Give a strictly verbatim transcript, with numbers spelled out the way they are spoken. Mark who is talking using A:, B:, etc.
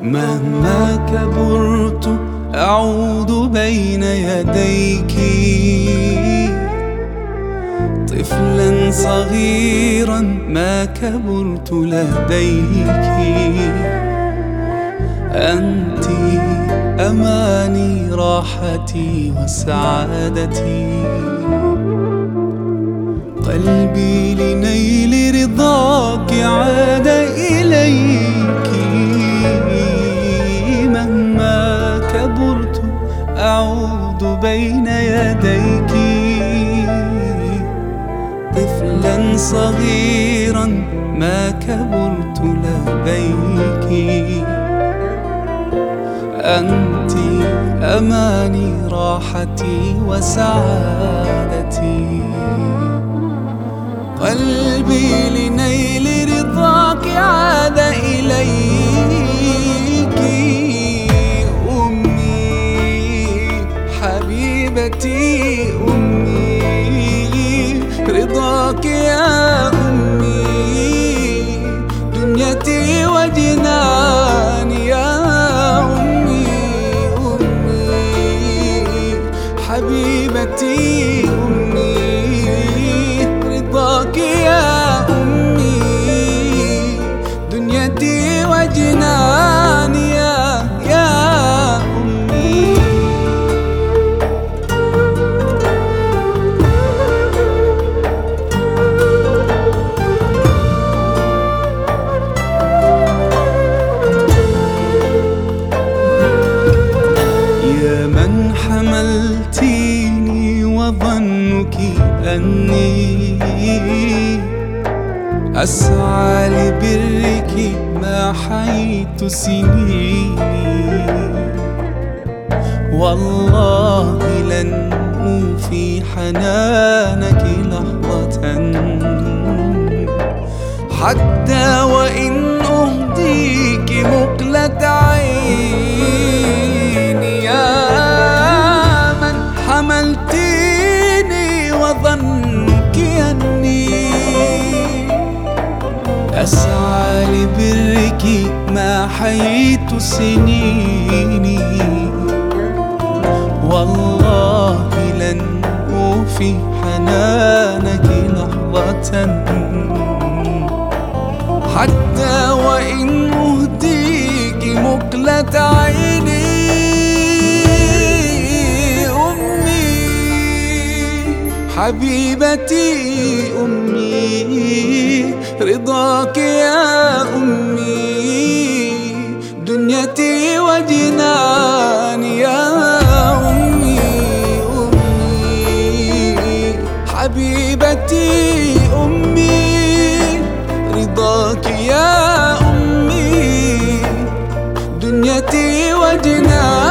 A: مهما كبرت أعود بين يديك طفلا صغيرا ما كبرت لديك. أنت أماني راحتي وسعادتي، قلبي لنيل رضاك عاد إليك. مهما كبرت أعود بين يديك طفلا صغيرا ما كبرت لديك. أنت أماني راحتي وسعادتي، قلبي لنيل رضاك عاد إليك. أمي حبيبتي أمي، رضاك يا أمي دنيتي وجناني يا أمي. أمي حبيبتي أمي، رضاك يا أمي دنيتي وجناني يا يا أمي. يا من حملتيني وظنك أني أسعى لبرك ما حييت سنيني، والله لن أوفي حنانك لحظة حتى وإن أهديك مقلة عيني. يا من حملتيني وظنك أني أسعى لبرك ما حييت سنيني، والله لن أوفي حنانك لحظة حتى وإن أهديك مقلة عيني. أمي حبيبتي أمي، رضاك يا أمي دنيتي وجناني يا أمي. أمي حبيبتي أمي، رضاك يا أمي دنيتي وجناني.